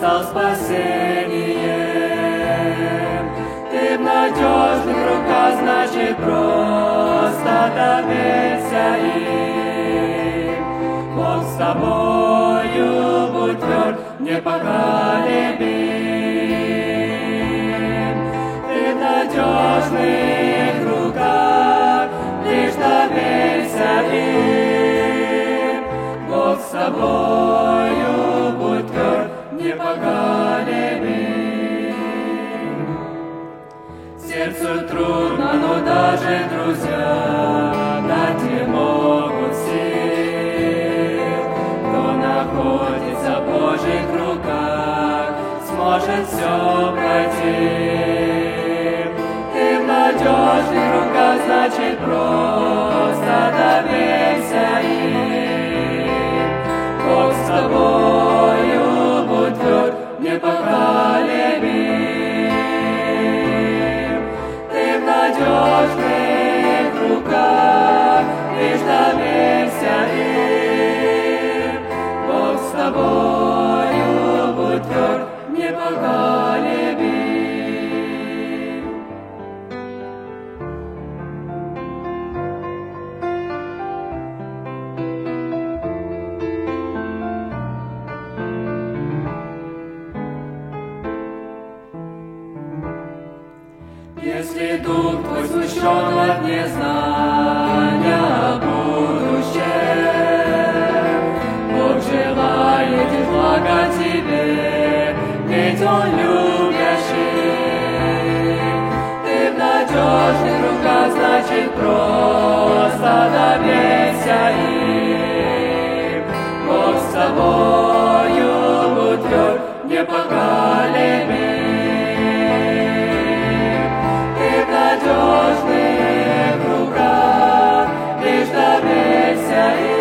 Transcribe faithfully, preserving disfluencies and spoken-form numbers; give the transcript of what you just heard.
стал спасением. Ты в надежных руках, значит, просто доверься им. Бог с тобою, будь тверд, непоколебим. Ты в надежных руках, лишь доверься им. Бог с тобою, будь тверд, непоколебим. Сердцу трудно, но даже друзья дать не могут сил. Кто находится в Божьих руках, сможет все пройти. Ты в надежных руках, значит, просто доверься им. Бог с тобою, будь тверд, непоколебим. Ты в надежных руках, лишь доверься им. Бог с тобою, будь тверд, непоколебим. Если дух твой смущен от незнания о будущем, Бог желает лишь блага тебе, ведь Он любящий. Ты в надежных руках, значит, просто доверься им. Бог с тобою, будь тверд, непоколебим. В надежных руках, лишь доверься им.